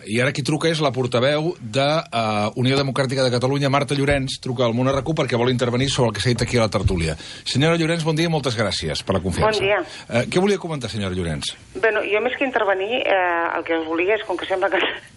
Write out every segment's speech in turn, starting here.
I ara qui truca és la portaveu de Unió Democràtica de Catalunya, Marta Llorenç, truca al Món RQ perquè vol intervenir sobre el que s'ha dit aquí a la tertúlia. Senyora Llorenç, bon dia i moltes gràcies per la confiança. Bon dia. Què volia comentar, senyora Llorenç? Bé, jo més que intervenir, el que us volia és, com que sembla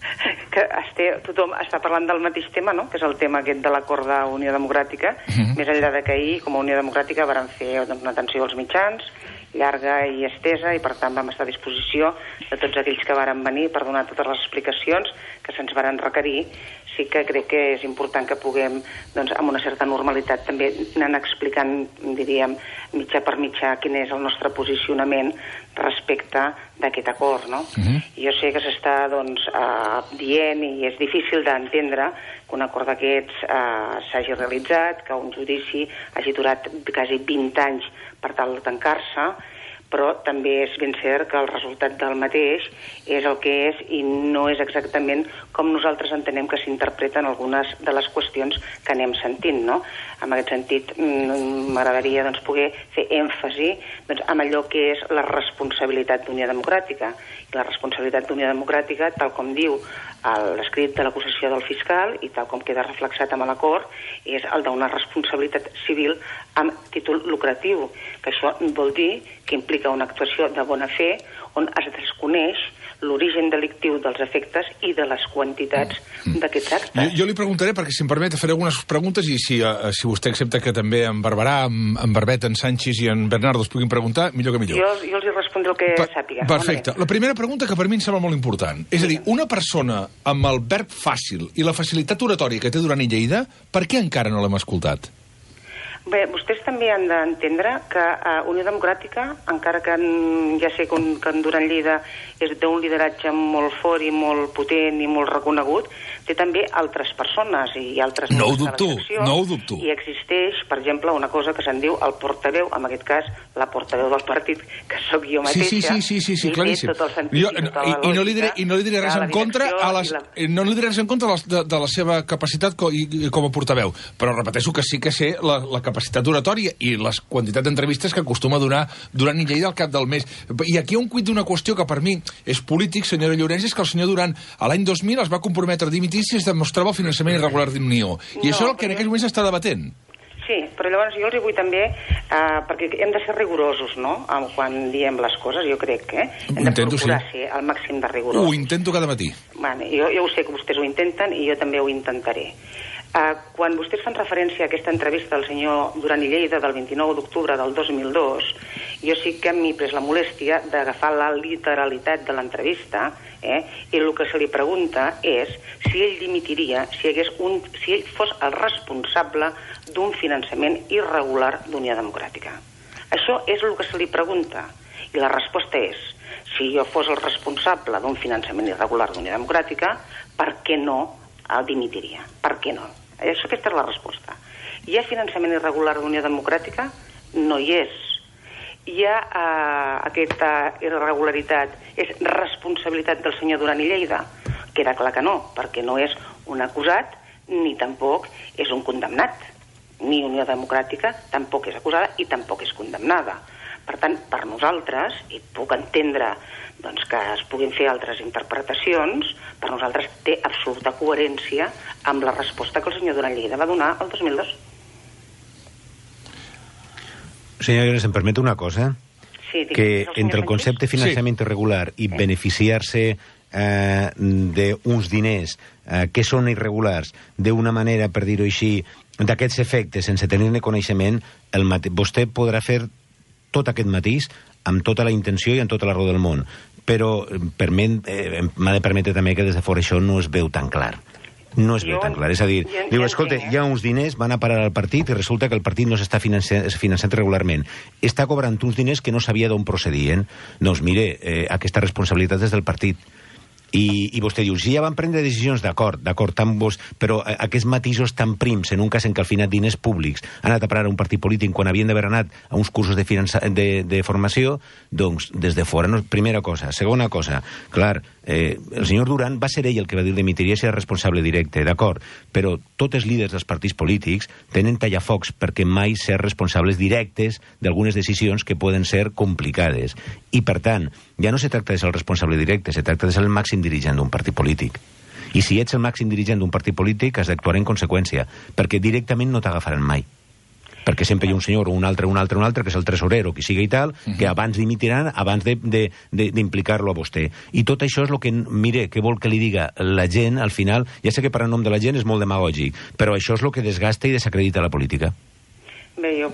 que tothom està parlant del mateix tema, no?, que és el tema aquest de l'acord d'Unió Democràtica, més enllà de que ahir, com a Unió Democràtica, vàrem fer una atenció als mitjans, llarga i estesa, i per tant vam estar a disposició de tots aquells que varen venir per donar totes les explicacions que se'ns varen requerir. Sí que crec que és important que puguem, doncs, amb una certa normalitat, també anar explicant, diríem, mitjà per mitjà, quin és el nostre posicionament respecte d'aquest acord, no? Jo sé que s'està, doncs, dient, i és difícil d'entendre que un acord d'aquests s'hagi realitzat, que un judici hagi durat quasi 20 anys per tal de tancar-se, però també és ben cert que el resultat del mateix és el que és i no és exactament com nosaltres entenem que s'interpreten algunes de les qüestions que anem sentint, no? En aquest sentit, m'agradaria, doncs, poder fer èmfasi, doncs, amb allò que és la responsabilitat d'Unió Democràtica. I la responsabilitat d'Unió Democràtica, tal com diu l'escrit de l'acusació del fiscal i tal com queda reflexat amb l'acord, és el d'una responsabilitat civil amb títol lucratiu, que això vol dir que implica una actuació de bona fe on es desconeix l'origen delictiu dels efectes i de les quantitats d'aquests actes. Jo li preguntaré, perquè si em permet, faré algunes preguntes i si vostè accepta que també en Barberà, en Barbet, en Sanchis i en Bernardo es puguin preguntar, millor que millor. Jo els hi respondré el que sàpiga. Perfecte. La primera pregunta, que per mi em sembla molt important, és a dir, una persona amb el verb fàcil i la facilitat oratòria que té Duran i Lleida, per què encara no l'hem escoltat? Bé, vostès també han d'entendre que Unió Democràtica, encara que ja sé que en Duran Lleida és d'un lideratge molt fort i molt potent i molt reconegut, té també altres persones i altres... No ho dubto. I existeix, per exemple, una cosa que se'n diu el portaveu, en aquest cas, la portaveu del partit, que sóc jo mateixa. Sí, claríssim. I no li diré res en contra de la seva capacitat com a portaveu, però repeteixo que sí que sé la capacitat oratòria i les quantitats d'entrevistes que acostuma a donar Duran i Lleida al cap del mes. I aquí hi ha un cuit d'una qüestió que per mi és polític, senyora Llorenç, és que el senyor Duran a l'any 2000 es va comprometre a dimitir si es demostrava el finançament irregular d'Unió. I això és el que en aquells moments s'està debatent. Sí, però llavors jo els hi vull també, perquè hem de ser rigorosos, no?, quan diem les coses, jo crec que hem de procurar ser al màxim de rigorosos. Ho intento cada matí. Jo ho sé que vostès ho intenten i jo també ho intentaré. Quan vostès fan referència a aquesta entrevista del senyor Duran i Lleida del 29 d'octubre del 2002, jo sí que m'he pres la molèstia d'agafar la literalitat de l'entrevista, i el que se li pregunta és si ell dimitiria si ell fos el responsable d'un finançament irregular d'Unió Democràtica. Això és el que se li pregunta, i la resposta és: si jo fos el responsable d'un finançament irregular d'Unió Democràtica, per què no el dimitiria? Per què no? Aquesta és la resposta. Hi ha finançament irregular d'Unió Democràtica? No hi és. Hi ha aquesta irregularitat, és responsabilitat del senyor Duran i Lleida? Queda clar que no, perquè no és un acusat ni tampoc és un condemnat. Ni Unió Democràtica tampoc és acusada i tampoc és condemnada. Per tant, per nosaltres, i puc entendre doncs, que es puguin fer altres interpretacions, per nosaltres té absoluta coherència amb la resposta que el senyor Duran i Lleida va donar el 2002. Senyor Llorenç, em permet una cosa? Sí, que entre el concepte de finançament irregular i beneficiar-se d'uns diners que són irregulars d'una manera, per dir-ho així, d'aquests efectes, sense tenir-ne coneixement, vostè podrà fer tot aquest matís amb tota la intenció i amb tota la raó del món. Però m'ha de permetre també que des de fora això no es veu tan clar. No es veu tan clar. És a dir, diu, escolta, hi ha uns diners, van a parar al partit i resulta que el partit no s'està finançant regularment. Està cobrant uns diners que no sabia d'on procedien. Doncs mire, aquesta responsabilitat és del partit. I vostè diu, si ja van prendre decisions, d'acord, però aquests matisos tan prims, en un cas en què al final diners públics han anat a parar a un partit polític quan havien d'haver anat a uns cursos de formació, doncs, des de fora, primera cosa. Segona cosa, clar, el senyor Duran va ser ell el que va dir dimitiria si era responsable directe, d'acord, però tots els líders dels partits polítics tenen tallafocs perquè mai ser responsables directes d'algunes decisions que poden ser complicades. I, per tant, ja no se tracta de ser el responsable directe, se tracta de ser el màxim màxim dirigent d'un partit polític. I si ets el màxim dirigent d'un partit polític, has d'actuar en conseqüència, perquè directament no t'agafaran mai. Perquè sempre hi ha un senyor o un altre, que és el tresorero, qui sigui i tal, que abans dimitiran, abans d'implicar-lo a vostè. I tot això és el que, mire, què vol que li diga la gent, al final, ja sé que per a nom de la gent és molt demagògic, però això és el que desgasta i desacredita la política. Bé, jo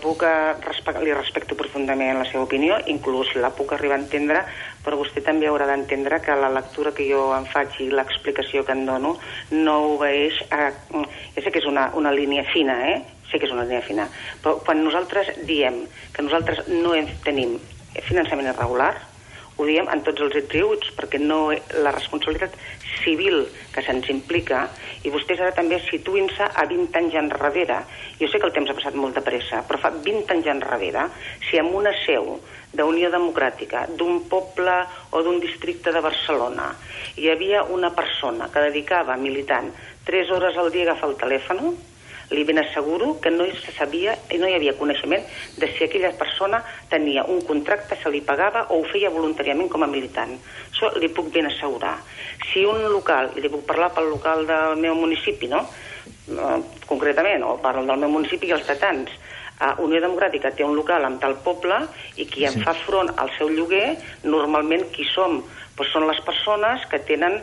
li respecto profundament la seva opinió, inclús la puc arribar a entendre, però vostè també haurà d'entendre que la lectura que jo em faig i l'explicació que en dono no obeeix a... Ja sé que és una línia fina, sé que és una línia fina, però quan nosaltres diem que nosaltres no tenim finançament irregular, ho diem en tots els atributs, perquè no la responsabilitat civil que se'ns implica, i vostès ara també situïn-se a 20 anys enrere. Jo sé que el temps ha passat molt de pressa, però fa 20 anys enrere, si en una seu d'Unió Democràtica, d'un poble o d'un districte de Barcelona, hi havia una persona que dedicava militant 3 hores al dia a agafar el telèfon, li ben asseguro que no se sabia i no hi havia coneixement de si aquella persona tenia un contracte, se li pagava o ho feia voluntàriament com a militant. Això li puc ben assegurar. Si un local, i li puc parlar pel local del meu municipi, no? Concretament, o parlo del meu municipi i els tatans, Unió Democràtica té un local amb tal poble i qui en fa front al seu lloguer, normalment qui som? Doncs són les persones que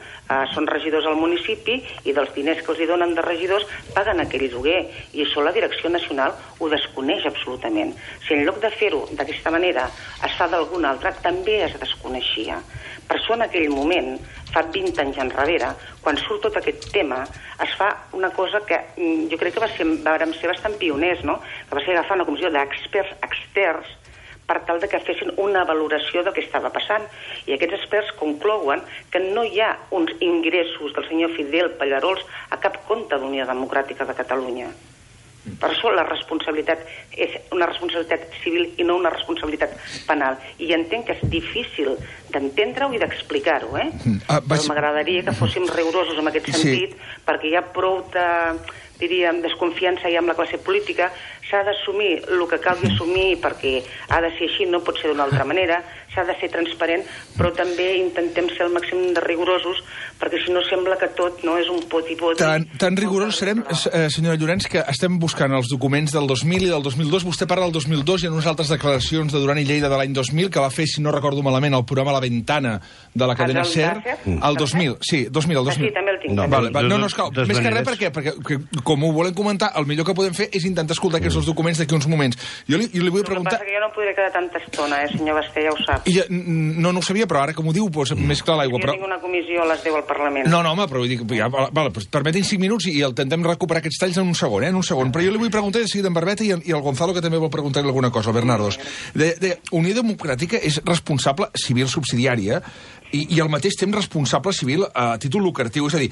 són regidors al municipi i dels diners que els hi donen de regidors paguen aquell lloguer. I això la Direcció Nacional ho desconeix absolutament. Si en lloc de fer-ho d'aquesta manera es fa d'alguna altra, també es desconeixia. Per això en aquell moment, fa 20 anys enrere, quan surt tot aquest tema, es fa una cosa que jo crec que vam ser bastant pioners, no? Que va ser agafar una comissió d'experts externs per tal de que fessin una valoració del que estava passant. I aquests experts conclouen que no hi ha uns ingressos del senyor Fidel Pallarols a cap compte d'Unió Democràtica de Catalunya. Per això la responsabilitat és una responsabilitat civil i no una responsabilitat penal. I entenc que és difícil d'entendre-ho i d'explicar-ho, Però m'agradaria que fóssim rigorosos en aquest sentit, perquè hi ha prou diríem, desconfiança ja amb la classe política. S'ha d'assumir el que calgui assumir perquè ha de ser així, no pot ser d'una altra manera, s'ha de ser transparent, però també intentem ser el màxim de rigorosos, perquè si no sembla que tot no és un poti-poti. Tan rigorosos serem, senyora Llorenç, que estem buscant els documents del 2000 i del 2002. Vostè parla del 2002 i en unes altres declaracions de Duran i Lleida de l'any 2000, que va fer, si no recordo malament, el programa La Ventana de la cadena SER. El 2000, sí, 2000, el 2000. Sí, també el tinc. No, esclar, més que res perquè com ho volem comentar, el millor que podem fer és intentar escoltar aquests documents d'aquí uns moments. Jo li vull preguntar... El que passa que jo no podré quedar tanta estona, senyor Basté, ja ho sap. No ho sabia, però ara que m'ho diu, més clar l'aigua. Jo tinc una comissió a les 10 al Parlament. No, home, però vull dir... Permetin 5 minuts i intentem recuperar aquests talls en un segon, en un segon. Però jo li vull preguntar, de seguida en Barbeta i el Gonzalo, que també vol preguntar-li alguna cosa, el Bernardos. Unió Democràtica és responsable civil subsidiària i al mateix temps responsable civil a títol lucratiu, és a dir,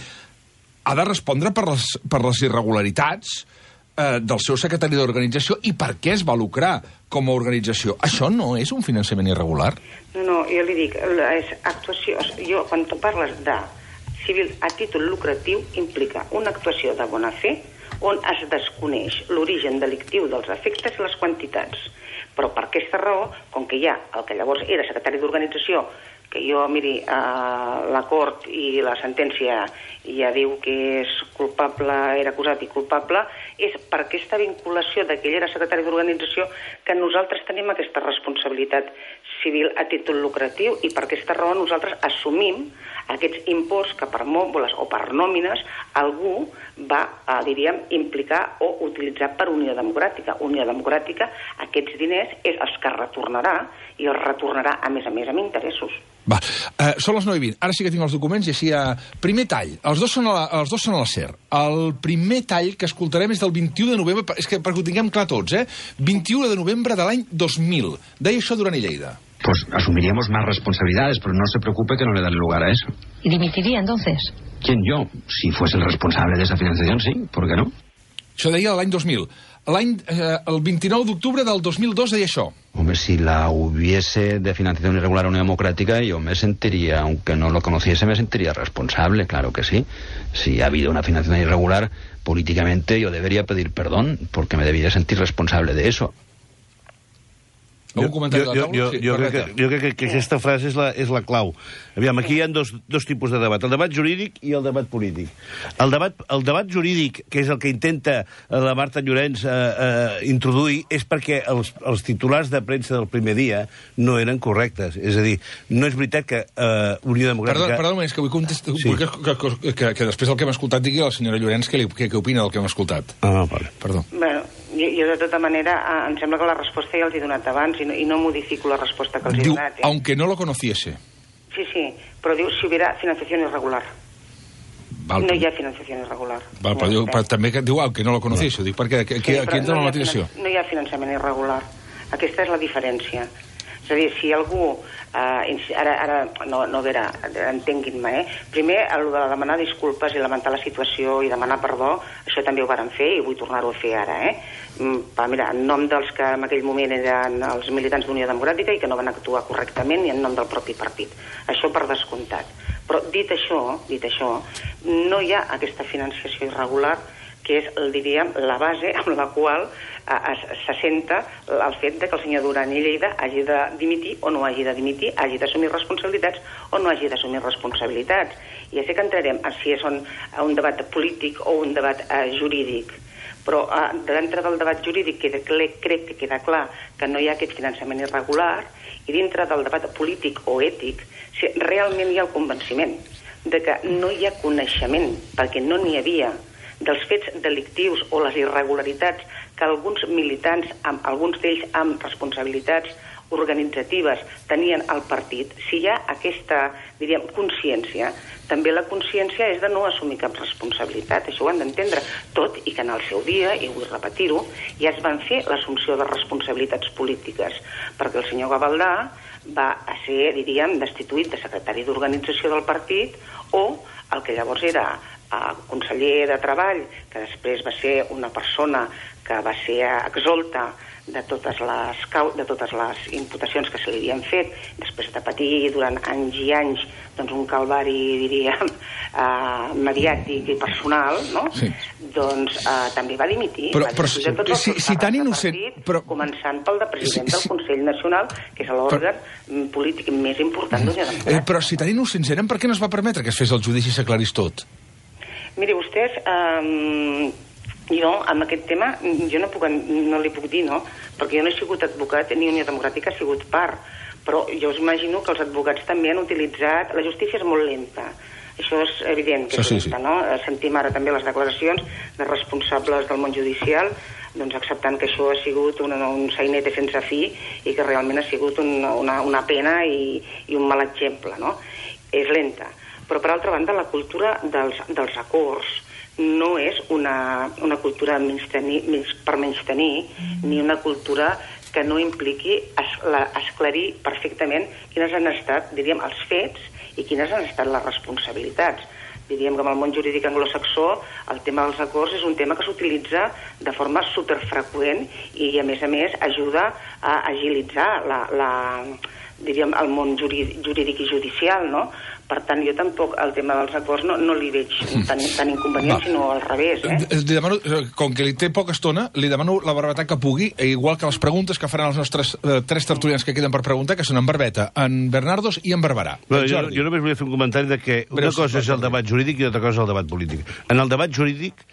ha de respondre per les irregularitats del seu secretari d'organització i per què es va lucrar com a organització. Això no és un finançament irregular? No, jo li dic, és actuació... Jo, quan tu parles de civil a títol lucratiu, implica una actuació de bona fe on es desconeix l'origen delictiu dels efectes i les quantitats. Però per aquesta raó, com que hi ha el que llavors era secretari d'organització, que jo, miri, la Cort i la sentència ja diu que és culpable, era acusat i culpable, és per aquesta vinculació que ell era secretari d'organització que nosaltres tenim aquesta responsabilitat civil a títol lucratiu i per aquesta raó nosaltres assumim aquests imports que per mòbules o per nòmines algú va, diríem, implicar o utilitzar per Unió Democràtica. Unió Democràtica, aquests diners és els que retornarà i els retornarà, a més amb interessos. Va, són les 9:20. Ara sí que tinc els documents i així hi ha... Primer tall. Els dos són a la SER. El primer tall que escoltarem és del 21 de novembre, és que perquè ho tinguem clar tots, 21 de novembre de l'any 2000. Deia això Duran i Lleida. Pues asumiríamos más responsabilidades, pero no se preocupe que no le daré lugar a eso. ¿Y dimitiría entonces? ¿Quién, yo? Si fuese el responsable de esa financiación, sí. ¿Por qué no? Això deia l'any 2000. El 29 d'octubre del 2002 deia això. Hombre, si la hubiese de financiación irregular Unión Democrática, yo me sentiría, aunque no lo conociese, me sentiría responsable, claro que sí. Si ha habido una financiación irregular, políticamente yo debería pedir perdón, porque me debería sentir responsable de eso. Un comentari de la taula? Jo crec que aquesta frase és la clau. Aviam, aquí hi ha dos tipus de debat, el debat jurídic i el debat polític. El debat jurídic, que és el que intenta la Marta Llorens introduir, és perquè els titulars de premsa del primer dia no eren correctes. És a dir, no és veritat que Unió Democràtica... Perdó un moment, és que vull contestar... Sí. Que després del que hem escoltat digui la senyora Llorens què opina del que hem escoltat. Vale. Perdó. Bueno, jo de tota manera, em sembla que la resposta ja els he donat abans i no modifico la resposta que els he Diu, donat. aunque no lo conociese. Sí, però diu, si hubiera financiación irregular. Val, No hi ha financiación irregular. Val, però també diu, aunque no lo conociese. Dic, perquè aquí entra la motivació. No hi ha finançament irregular. Aquesta és la diferència. És a dir, si algú... Ara no vera, entenguin-me, Primer, el de demanar disculpes i lamentar la situació i demanar perdó, això també ho varen fer i vull tornar-ho a fer ara, Mira, en nom dels que en aquell moment eren els militants d'Unió Democràtica i que no van actuar correctament i en nom del propi partit. Això per descomptat. Però dit això, no hi ha aquesta financiació irregular que és, diríem, la base amb la qual s'assenta el fet de que el senyor Duran i Lleida hagi de dimitir o no hagi de dimitir, hagi d'assumir responsabilitats o no hagi d'assumir responsabilitats. I ja sé que entrarem a si és un debat polític o un debat jurídic, però dintre del debat jurídic crec que queda clar que no hi ha aquest finançament irregular, i dintre del debat polític o ètic, si realment hi ha el convenciment de que no hi ha coneixement, perquè no n'hi havia, dels fets delictius o les irregularitats que alguns militants, alguns d'ells amb responsabilitats organitzatives, tenien al partit, si hi ha aquesta, diríem, consciència, també la consciència és de no assumir cap responsabilitat. Això ho han d'entendre. Tot i que en el seu dia, i vull repetir-ho, ja es van fer l'assumpció de responsabilitats polítiques, perquè el senyor Gavaldà va ser, diríem, destituït de secretari d'organització del partit, o el que llavors era conseller de Treball, que després va ser una persona que va ser exolta de totes les imputacions que se li havien fet, després de patir durant anys i anys un calvari, diríem, mediàtic i personal, no? Sí. També va dimitir. Però si tan innocent... Començant pel de president del Consell Nacional, que és l'òrgan polític més important d'Unió Democràtica. Però si tan innocents eren, per què no es va permetre que es fes el judici i s'aclarís tot? Miri, vostès... Jo, amb aquest tema, no li puc dir, no? Perquè jo no he sigut advocat, ni Unió Democràtica ha sigut part. Però jo us imagino que els advocats també han utilitzat... La justícia és molt lenta. Això és evident que és lenta, no? Sentim ara també les declaracions de responsables del món judicial acceptant que això ha sigut un sainete sense fi i que realment ha sigut una pena i un mal exemple, no? És lenta. Però, per altra banda, la cultura dels acords no és una cultura per menystenir, ni una cultura que no impliqui esclarir perfectament quines han estat, diríem, els fets i quines han estat les responsabilitats. Diríem que en el món jurídic anglosaxó el tema dels acords és un tema que s'utilitza de forma superfreqüent i, a més, ajuda a agilitzar diríem, el món jurídic i judicial, no? Per tant, jo tampoc el tema dels acords no li veig tan inconvenient, sinó al revés, Li demano, com que li té poca estona, li demano la brevetat que pugui, igual que les preguntes que faran els nostres 3 tertulians que queden per preguntar, que són en Barbeta, en Bernardos i en Barberà. Jo només volia fer un comentari de que una cosa és el debat jurídic i una altra cosa és el debat polític. En el debat jurídic,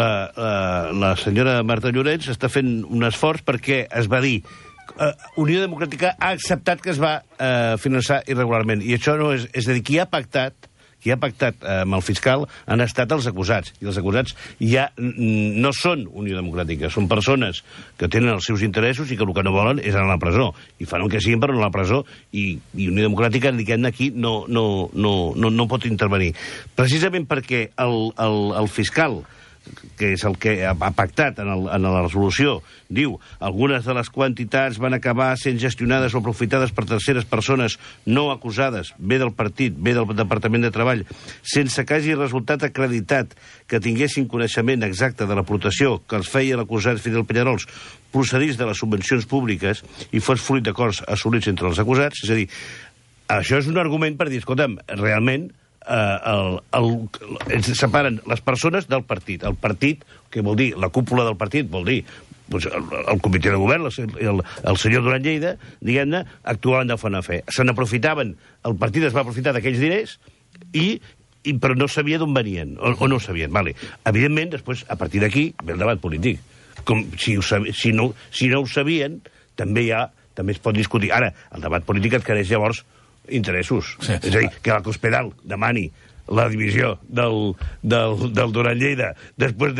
la senyora Marta Llorens està fent un esforç perquè es va dir Unió Democràtica ha acceptat que es va finançar irregularment. I això no és... És a dir, qui ha pactat amb el fiscal han estat els acusats. I els acusats ja no són Unió Democràtica, són persones que tenen els seus interessos i que el que no volen és anar a la presó. I fan el que siguin per anar a la presó i Unió Democràtica, diguem-ne, aquí no pot intervenir. Precisament perquè el fiscal, que és el que ha pactat en la resolució, diu algunes de les quantitats van acabar sent gestionades o aprofitades per terceres persones no acusades, bé del partit, bé del Departament de Treball, sense que hagi resultat acreditat que tinguessin coneixement exacte de l'aportació que els feia l'acusat Fidel Peñarols procedís de les subvencions públiques i fos fruit d'acords assolits entre els acusats. És a dir, això és un argument per dir, escolta'm, realment separen les persones del partit. El partit, que vol dir la cúpula del partit, vol dir el comitè de govern, el senyor Duran Lleida, diguem-ne, actuaven de bona fe. Se n'aprofitaven, el partit es va aprofitar d'aquells diners però no sabia d'on venien, o no ho sabien. Vale. Evidentment, després, a partir d'aquí, ve el debat polític. Si no ho sabien, també es pot discutir. Ara, el debat polític adquireix llavors interessos. Sí. És a dir, que la Cospedal demani la divisió del Duran Lleida després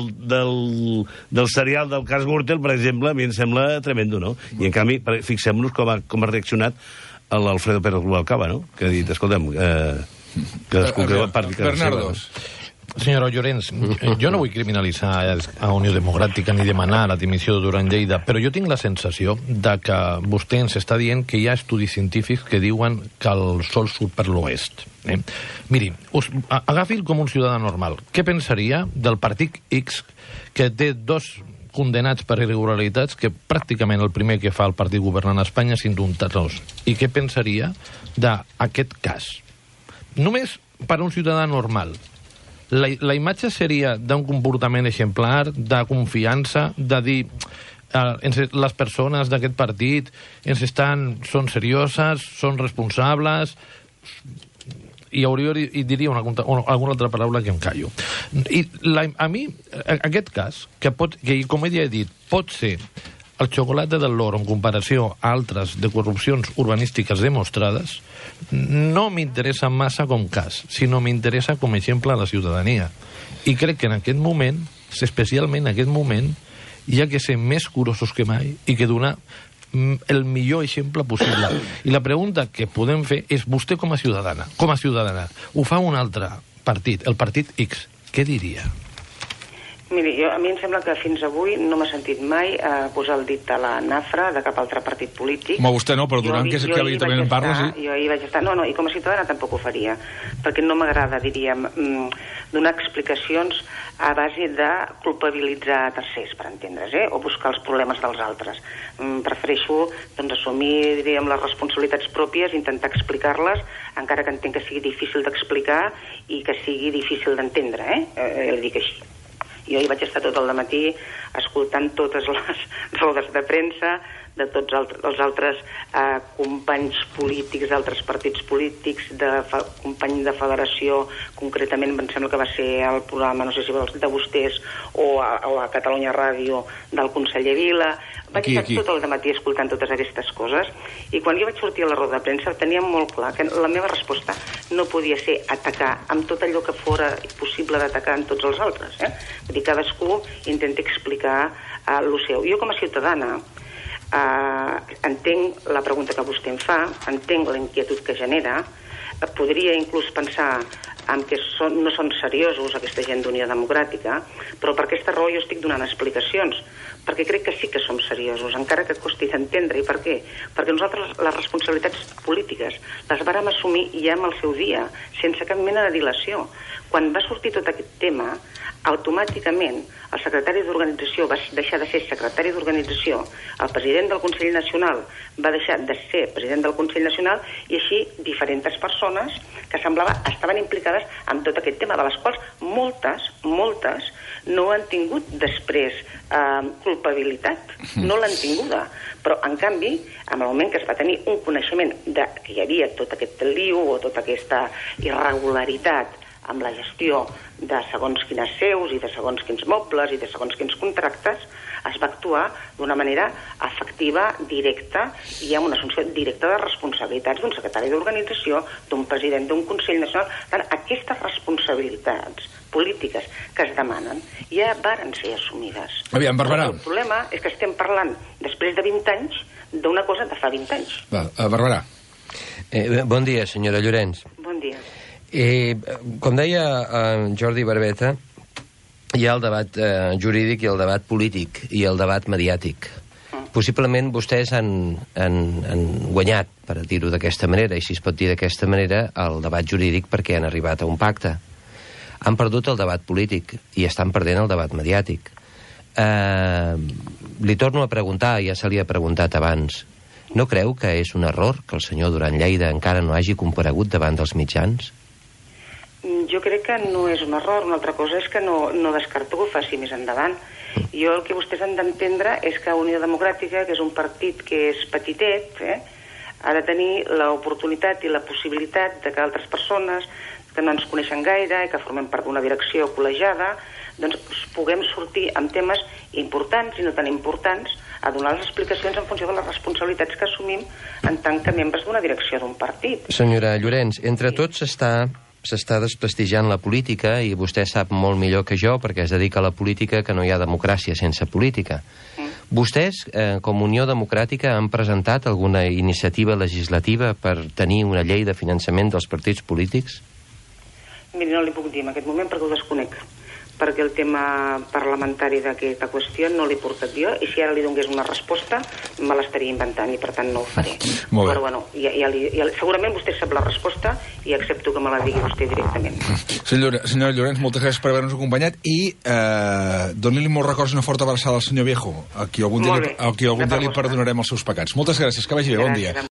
del serial del cas Gürtel, per exemple, a mi em sembla tremendo, no? I, en canvi, fixem-nos com ha reaccionat l'Alfredo Pérez Rubalcaba, no? Que ha dit, escolta'm, cadascú que parli cada Bernardo. Senyora Llorens, jo no vull criminalitzar a Unió Democràtica ni demanar la dimissió de Duran Lleida, però jo tinc la sensació de que vostè ens està dient que hi ha estudis científics que diuen que el sol surt per l'oest. Miri, agafi'l com un ciutadà normal. Què pensaria del partit X, que té 2 condenats per irregularitats, que pràcticament el primer que fa el partit governant a Espanya és indultar-los? I què pensaria d'aquest cas? Només per un ciutadà normal. La imatge seria d'un comportament exemplar, de confiança, de dir les persones d'aquest partit són serioses, són responsables, i diria alguna altra paraula que em callo. A mi, aquest cas, que com ja he dit, pot ser el xocolate del loro en comparació a altres de corrupcions urbanístiques demostrades, no m'interessa massa com cas, sinó m'interessa com a exemple a la ciutadania. I crec que en aquest moment, especialment en aquest moment, hi ha que ser més curosos que mai i que donar el millor exemple possible. I la pregunta que podem fer és, vostè com a ciutadana, ho fa un altre partit, el partit X, què diria? Miri, a mi em sembla que fins avui no m'ha sentit mai posar el dit a la nafra de cap altre partit polític. Home, vostè no, però Duran, que també en parla, sí. Jo ahir vaig estar... No, i com a ciutadana tampoc ho faria, perquè no m'agrada, diríem, donar explicacions a base de culpabilitzar tercers, per entendre's, o buscar els problemes dels altres. Prefereixo, doncs, assumir, diríem, les responsabilitats pròpies, intentar explicar-les, encara que entenc que sigui difícil d'explicar i que sigui difícil d'entendre, li dic així. Jo hi vaig estar tot el dematí escoltant totes les rodes de premsa de tots els altres companys polítics d'altres partits polítics, company de federació, concretament em sembla que va ser el programa, no sé si de vostès o a Catalunya Ràdio del conseller Vila. Vaig estar tot el dematí escoltant totes aquestes coses i quan jo vaig sortir a la roda de premsa tenia molt clar que la meva resposta no podia ser atacar amb tot allò que fora possible d'atacar en tots els altres. Vull dir, cadascú intenta explicar el seu. Jo com a ciutadana entenc la pregunta que vostè em fa, entenc la inquietud que genera, podria inclús pensar en que no són seriosos aquesta gent d'Unió Democràtica, però per aquesta raó jo estic donant explicacions, perquè crec que sí que som seriosos, encara que costi d'entendre. I per què? Perquè nosaltres les responsabilitats polítiques les vàrem assumir ja en el seu dia, sense cap mena de dilació. Quan va sortir tot aquest tema, automàticament el secretari d'organització va deixar de ser secretari d'organització, el president del Consell Nacional va deixar de ser president del Consell Nacional i així diferents persones que semblava estaven implicades en tot aquest tema, de les quals moltes no han tingut després culpabilitat, no l'han tinguda. Però, en canvi, en el moment que es va tenir un coneixement que hi havia tot aquest lío o tota aquesta irregularitat amb la gestió de segons quines seus i de segons quins mobles i de segons quins contractes, es va actuar d'una manera efectiva, directa, i amb una assumpció directa de responsabilitats d'un secretari d'organització, d'un president d'un Consell Nacional. Tant, aquestes responsabilitats polítiques que es demanen ja varen ser assumides. Aviam, Barberà. El problema és que estem parlant, després de 20 anys, d'una cosa de fa 20 anys. Barberà. Bon dia, senyora Llorens. Bon dia. Com deia Jordi Barbeta, hi ha el debat jurídic i el debat polític i el debat mediàtic. Possiblement vostès han guanyat, per dir-ho d'aquesta manera, i si es pot dir d'aquesta manera, el debat jurídic perquè han arribat a un pacte. Han perdut el debat polític i estan perdent el debat mediàtic. Li torno a preguntar, ja se li ha preguntat abans, no creu que és un error que el senyor Duran Lleida encara no hagi comparegut davant dels mitjans? Jo crec que no és un error. Una altra cosa és que no descarto que ho faci més endavant. Jo el que vostès han d'entendre és que Unió Democràtica, que és un partit que és petitet, ha de tenir l'oportunitat i la possibilitat de que altres persones que no ens coneixen gaire i que formem part d'una direcció col·legiada, doncs puguem sortir amb temes importants i no tan importants a donar les explicacions en funció de les responsabilitats que assumim en tant que membres d'una direcció d'un partit. Senyora Llorens, entre tots s'està desprestigiant la política i vostè sap molt millor que jo, perquè es dedica a la política, que no hi ha democràcia sense política. Vostès, com Unió Democràtica, han presentat alguna iniciativa legislativa per tenir una llei de finançament dels partits polítics? Miri, no li puc dir en aquest moment perquè ho desconec, perquè el tema parlamentari d'aquesta qüestió no l'he portat jo, i si ara li donés una resposta me l'estaria inventant i per tant no ho faré. Però bueno, segurament vostè sap la resposta i accepto que me la digui vostè directament. Senyora Llorens, moltes gràcies per haver-nos acompanyat i doni-li molts records i una forta abraçada al senyor Viejo, a qui algun dia li perdonarem els seus pecats. Moltes gràcies, que vagi bé, bon dia.